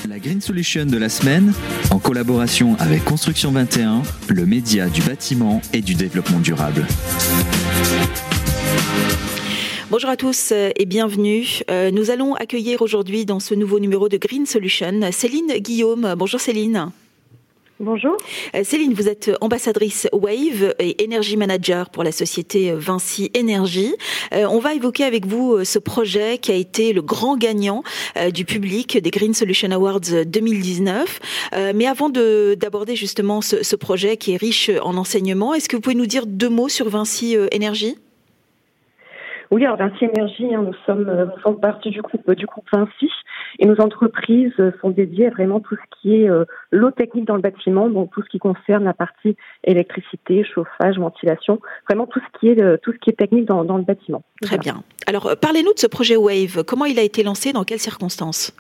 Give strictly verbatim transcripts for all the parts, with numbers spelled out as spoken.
La Green Solution de la semaine, en collaboration avec Construction vingt et un, le média du bâtiment et du développement durable. Bonjour à tous et bienvenue. Nous allons accueillir aujourd'hui dans ce nouveau numéro de Green Solution Céline Guillaume. Bonjour Céline. Bonjour. Céline, vous êtes ambassadrice Wave et Energy Manager pour la société Vinci Énergie. On va évoquer avec vous ce projet qui a été le grand gagnant du public des Green Solution Awards deux mille dix-neuf. Mais avant de, d'aborder justement ce, ce projet qui est riche en enseignements, est-ce que vous pouvez nous dire deux mots sur Vinci Énergie ? Oui, alors Vinci Énergie, hein, nous sommes, nous sommes partie du groupe, du groupe Vinci et nos entreprises sont dédiées à vraiment tout ce qui est euh, l'eau technique dans le bâtiment, donc tout ce qui concerne la partie électricité, chauffage, ventilation, vraiment tout ce qui est, euh, tout ce qui est technique dans, dans le bâtiment. Très voilà. Bien. Alors, parlez-nous de ce projet Wave. Comment il a été lancé? Dans quelles circonstances?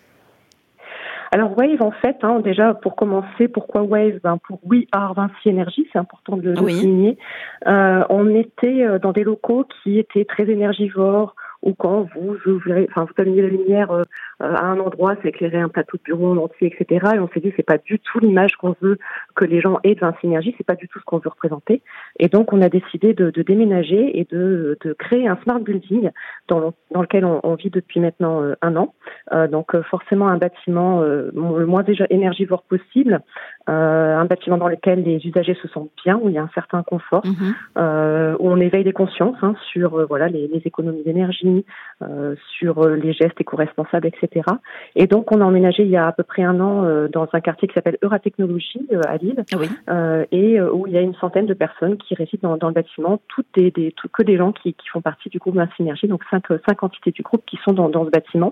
Alors Wave, en fait, hein, déjà pour commencer, pourquoi Wave? Ben pour We Are Vinci Énergie, c'est important de le oui. souligner. Euh, on était dans des locaux qui étaient très énergivores, ou quand vous ouvrez, enfin vous allumez la lumière euh, à un endroit, c'est éclairer un plateau de bureau en entier, et cetera. Et on s'est dit c'est pas du tout l'image qu'on veut que les gens aient de Vinci Énergie, c'est pas du tout ce qu'on veut représenter. Et donc on a décidé de, de déménager et de, de créer un smart building dans, dans lequel on, on vit depuis maintenant euh, un an. Euh, donc euh, forcément un bâtiment euh, le moins déjà énergivore possible, euh, un bâtiment dans lequel les usagers se sentent bien, où il y a un certain confort, mm-hmm. euh, où on éveille des consciences hein, sur euh, voilà les, les économies d'énergie. Euh, sur euh, les gestes éco-responsables, et cetera. Et donc, on a emménagé il y a à peu près un an euh, dans un quartier qui s'appelle Euratechnologie euh, à Lille, oui. euh, et euh, où il y a une centaine de personnes qui résident dans, dans le bâtiment, toutes des, des tout, que des gens qui, qui font partie du groupe Vinci Énergie, donc cinq, cinq entités du groupe qui sont dans, dans ce bâtiment.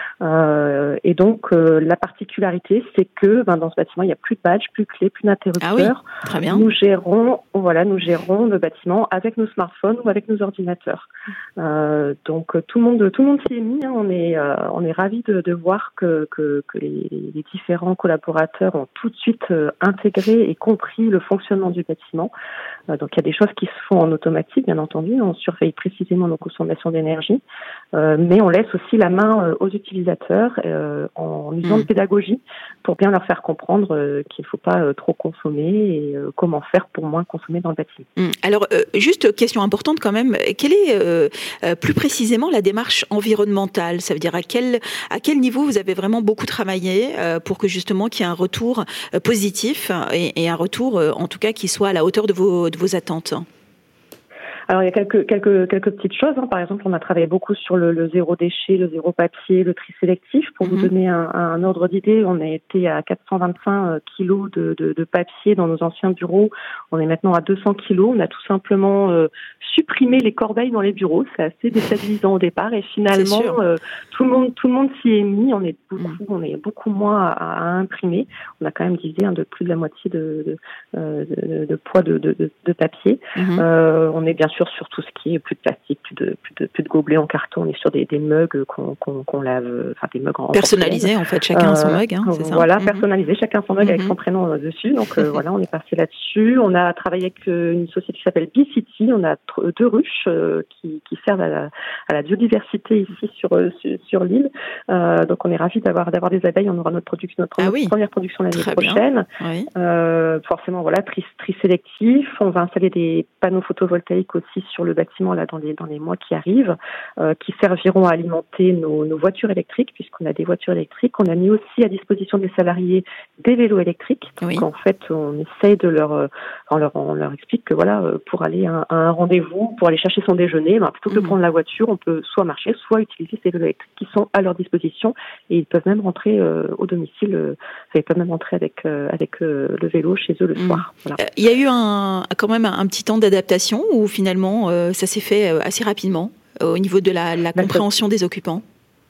Euh, et donc, euh, la particularité, c'est que ben, dans ce bâtiment, il n'y a plus de badge, plus de clés, plus d'interrupteurs. Ah oui, très bien. Nous gérons, voilà, nous gérons le bâtiment avec nos smartphones ou avec nos ordinateurs. Euh, donc tout le monde, tout le monde s'y est mis. Hein. On est, euh, on est ravis de, de voir que, que, que les, les différents collaborateurs ont tout de suite euh, intégré et compris le fonctionnement du bâtiment. Euh, donc il y a des choses qui se font en automatique, bien entendu. On surveille précisément nos consommations d'énergie, euh, mais on laisse aussi la main euh, aux utilisateurs euh, en usant mmh. de pédagogie pour bien leur faire comprendre euh, qu'il ne faut pas euh, trop consommer et euh, comment faire pour moins consommer dans le bâtiment. Mmh. Alors euh, juste question importante quand même. Quelle est euh, euh, plus précisément la démarche environnementale? Ça veut dire à quel, à quel niveau vous avez vraiment beaucoup travaillé euh, pour que justement qu'il y ait un retour euh, positif et, et un retour euh, en tout cas qui soit à la hauteur de vos, de vos attentes? Alors il y a quelques quelques quelques petites choses. Hein. Par exemple, on a travaillé beaucoup sur le, le zéro déchet, le zéro papier, le tri sélectif. Pour mm-hmm. vous donner un, un ordre d'idée, on a été à quatre cent vingt-cinq kilos de, de, de papier dans nos anciens bureaux. On est maintenant à deux cents kilos. On a tout simplement euh, supprimé les corbeilles dans les bureaux. C'est assez déstabilisant au départ et finalement euh, tout le monde tout le monde s'y est mis. On est beaucoup mm. on est beaucoup moins à, à imprimer. On a quand même divisé hein, de plus de la moitié de de, euh, de, de poids de, de, de papier. Mm-hmm. Euh, on est bien sûr sur tout ce qui est plus de plastique, plus de plus de plus de gobelets en carton, on est sur des, des mugs qu'on, qu'on, qu'on lave, enfin des mugs en personnalisés en fait, chacun euh, son mug, hein, c'est ça. Voilà, mm-hmm. personnalisé, chacun son mug mm-hmm. avec son prénom euh, dessus. Donc euh, voilà, on est passé là-dessus. On a travaillé avec euh, une société qui s'appelle B-City. On a t- deux ruches euh, qui, qui servent à la, à la biodiversité ici sur euh, sur, sur l'île. Euh, donc on est ravis d'avoir d'avoir des abeilles. On aura notre production, notre ah oui. première production l'année Très prochaine. Oui. Euh, forcément, voilà, tri, tri sélectif. On va installer des panneaux photovoltaïques aussi sur le bâtiment là dans les dans les mois qui arrivent, euh, qui serviront à alimenter nos, nos voitures électriques puisqu'on a des voitures électriques. On a mis aussi à disposition des salariés des vélos électriques. Oui. Donc en fait, on essaye de leur, euh, on leur on leur explique que voilà, euh, pour aller à un, à un rendez-vous, pour aller chercher son déjeuner, ben, plutôt que mmh. de prendre la voiture, on peut soit marcher, soit utiliser ces vélos électriques qui sont à leur disposition et ils peuvent même rentrer euh, au domicile. Euh, ils peuvent même rentrer avec euh, avec euh, le vélo chez eux le mmh. soir. Voilà. Il y a eu un quand même un petit temps d'adaptation où finalement euh, ça s'est fait assez rapidement euh, au niveau de la, la compréhension des occupants.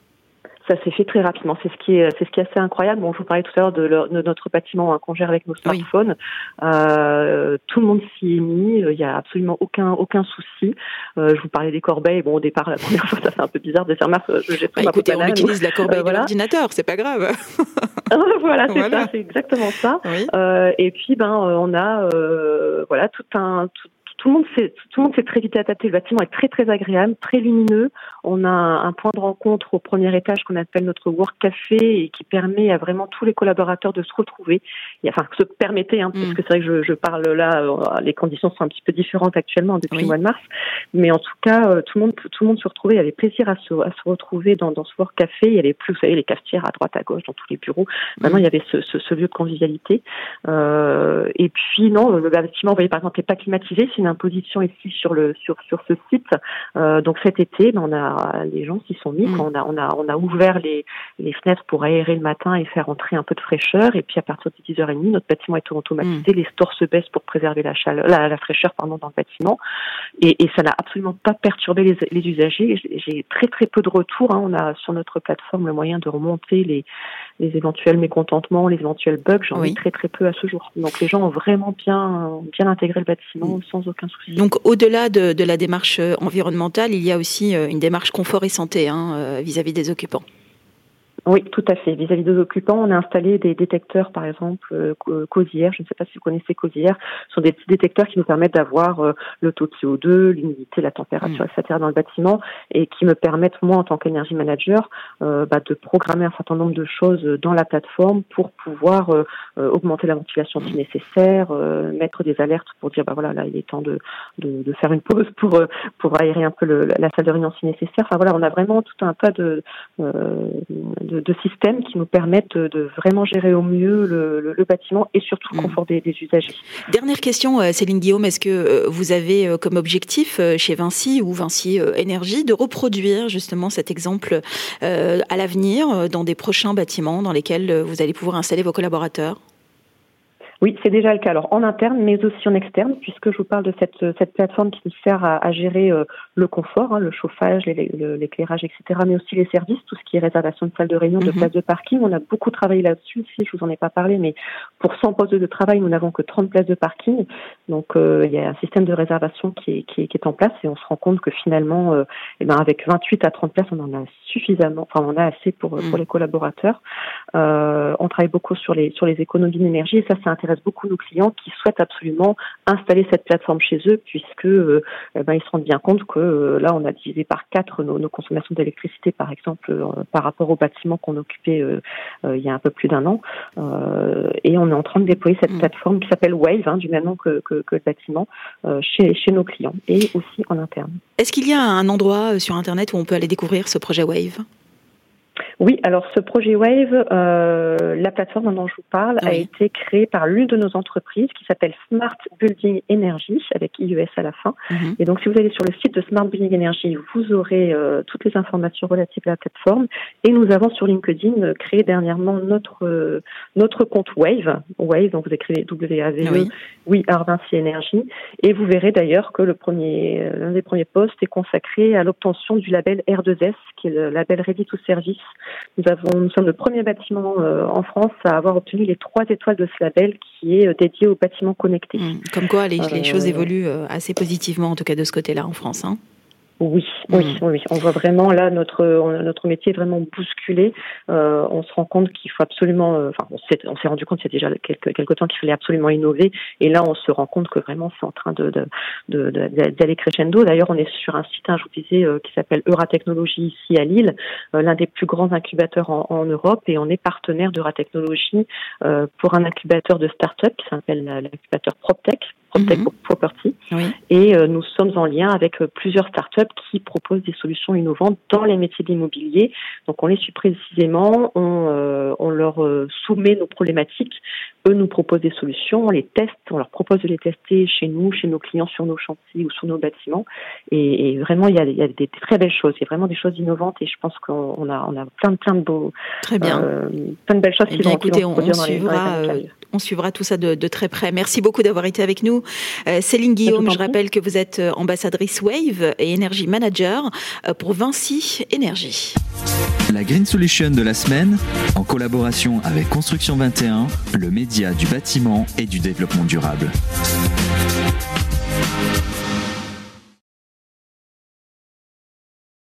Ça s'est fait très rapidement. C'est ce qui est, c'est ce qui est assez incroyable. Bon, je vous parlais tout à l'heure de, le, de notre bâtiment hein, qu'on gère avec nos smartphones. Oui. Euh, tout le monde s'y est mis. Il y a absolument aucun, aucun souci. Euh, je vous parlais des corbeilles. Bon, au départ, la première fois, ça fait un peu bizarre de faire ma, je jette bah, ma écoutez, on utilise la corbeille euh, de voilà. l'ordinateur. C'est pas grave. voilà, c'est voilà. ça. C'est exactement ça. Oui. Euh, et puis, ben, on a, euh, voilà, tout un, tout, tout le monde s'est, tout le monde s'est très vite adapté. Le bâtiment est très très agréable, très lumineux. On a un point de rencontre au premier étage qu'on appelle notre work café et qui permet à vraiment tous les collaborateurs de se retrouver. Et, enfin, se permettez, hein, mmh. parce que c'est vrai que je, je parle là, euh, les conditions sont un petit peu différentes actuellement depuis oui. le mois de mars, mais en tout cas, euh, tout le monde, tout le monde se retrouvait. Il y avait plaisir à se, à se retrouver dans, dans ce work café. Il y avait plus, vous savez, les cafetières à droite, à gauche, dans tous les bureaux. Vraiment, mmh. il y avait ce, ce, ce lieu de convivialité. Euh, et puis, non, le bâtiment, vous voyez, par exemple, n'est pas climatisé. C'est une imposition ici sur le, sur, sur ce site. Euh, donc, cet été, ben, on a, les gens s'y sont mis. Mmh. On a, on a, on a ouvert les, les fenêtres pour aérer le matin et faire entrer un peu de fraîcheur. Et puis, à partir de dix heures trente, notre bâtiment est automatisé. Mmh. Les stores se baissent pour préserver la chaleur, la, la fraîcheur, pardon, dans le bâtiment. Et, et ça n'a absolument pas perturbé les, les usagers. J'ai, j'ai très, très peu de retours. Hein. On a sur notre plateforme le moyen de remonter les, les éventuels mécontentements, les éventuels bugs. J'en oui. ai très, très peu à ce jour. Donc, les gens ont vraiment bien, bien intégré le bâtiment mmh. sans aucun souci. Donc, au-delà de, de la démarche environnementale, il y a aussi une démarche confort et santé hein, vis-à-vis des occupants. Oui, tout à fait. Vis-à-vis des occupants, on a installé des détecteurs, par exemple, euh, Cosier. Je ne sais pas si vous connaissez Cosier. Ce sont des petits détecteurs qui nous permettent d'avoir euh, le taux de C O deux, l'humidité, la température, mmh. et cetera dans le bâtiment et qui me permettent, moi, en tant qu'énergie manager, euh, bah, de programmer un certain nombre de choses dans la plateforme pour pouvoir euh, euh, augmenter la ventilation si nécessaire, euh, mettre des alertes pour dire, bah voilà, là, il est temps de, de, de faire une pause pour, euh, pour aérer un peu le, la salle de réunion si nécessaire. Enfin voilà, on a vraiment tout un tas de, euh, de de systèmes qui nous permettent de, de vraiment gérer au mieux le, le, le bâtiment et surtout le confort des, des usagers. Dernière question, Céline Guillaume, est-ce que vous avez comme objectif chez Vinci ou Vinci Énergie de reproduire justement cet exemple à l'avenir dans des prochains bâtiments dans lesquels vous allez pouvoir installer vos collaborateurs ? Oui, c'est déjà le cas. Alors en interne, mais aussi en externe, puisque je vous parle de cette cette plateforme qui nous sert à, à gérer euh, le confort, hein, le chauffage, les, le, l'éclairage, et cetera, mais aussi les services, tout ce qui est réservation de salles de réunion, de mm-hmm. places de parking. On a beaucoup travaillé là-dessus. Si je vous en ai pas parlé, mais pour cent postes de travail, nous n'avons que trente places de parking. Donc euh, il y a un système de réservation qui est qui est, qui est en place et on se rend compte que finalement, euh, eh ben avec vingt-huit à trente places, on en a suffisamment. Enfin, on a assez pour mm. pour les collaborateurs. Euh, on travaille beaucoup sur les sur les économies d'énergie et ça, c'est intéressant. Beaucoup nos clients qui souhaitent absolument installer cette plateforme chez eux puisque euh, ben, ils se rendent bien compte que euh, là on a divisé par quatre nos, nos consommations d'électricité par exemple euh, par rapport au bâtiment qu'on occupait euh, euh, il y a un peu plus d'un an euh, et on est en train de déployer cette mmh. plateforme qui s'appelle Wave hein, du même nom que, que, que le bâtiment euh, chez, chez nos clients et aussi en interne. Est-ce qu'il y a un endroit sur internet où on peut aller découvrir ce projet Wave ? Oui, alors ce projet Wave, euh, la plateforme dont je vous parle, oui. a été créée par l'une de nos entreprises qui s'appelle Smart Building Energy, avec I E S à la fin. Mm-hmm. Et donc, si vous allez sur le site de Smart Building Energy, vous aurez euh, toutes les informations relatives à la plateforme. Et nous avons sur LinkedIn créé dernièrement notre euh, notre compte Wave. Wave, donc vous écrivez W A V E, oui, oui R Vinci Énergie. Et vous verrez d'ailleurs que le premier, l'un des premiers posts est consacré à l'obtention du label R deux S, qui est le label Ready to Service. Nous avons, nous sommes le premier bâtiment euh, en France à avoir obtenu les trois étoiles de ce label qui est euh, dédié aux bâtiments connectés. Mmh. Comme quoi, les, euh, les choses évoluent euh, assez positivement, en tout cas de ce côté-là en France. Hein. Oui, oui, mmh. oui. On voit vraiment là notre notre métier est vraiment bousculé. Euh, on se rend compte qu'il faut absolument. Euh, enfin, on s'est on s'est rendu compte il y a déjà quelques quelques temps qu'il fallait absolument innover. Et là, on se rend compte que vraiment c'est en train de de, de, de d'aller crescendo. D'ailleurs, on est sur un site, hein, je vous disais, euh, qui s'appelle Euratechnologie ici à Lille, euh, l'un des plus grands incubateurs en, en Europe. Et on est partenaire d'Euratechnologie euh, pour un incubateur de start-up qui s'appelle l'incubateur PropTech. PropTech mmh. Property. Oui. Et euh, nous sommes en lien avec euh, plusieurs startups qui proposent des solutions innovantes dans les métiers de l'immobilier. Donc on les suit précisément, on, euh, on leur euh, soumet nos problématiques, eux nous proposent des solutions, on les teste, on leur propose de les tester chez nous, chez nos clients, sur nos chantiers ou sur nos bâtiments. Et, et vraiment, il y a, il y a des très belles choses, il y a vraiment des choses innovantes et je pense qu'on on a, on a plein de plein de beaux, très bien, euh, plein de belles choses eh qui bien, vont, écoutez, qui vont on, se produire on dans les, suivra, dans les euh, on suivra tout ça de, de très près. Merci beaucoup d'avoir été avec nous. Euh, Céline Guillaume, je, je rappelle que vous êtes ambassadrice Wave et Energy Manager pour Vinci Énergie. La Green Solution de la semaine, en collaboration avec Construction vingt et un, le média du bâtiment et du développement durable.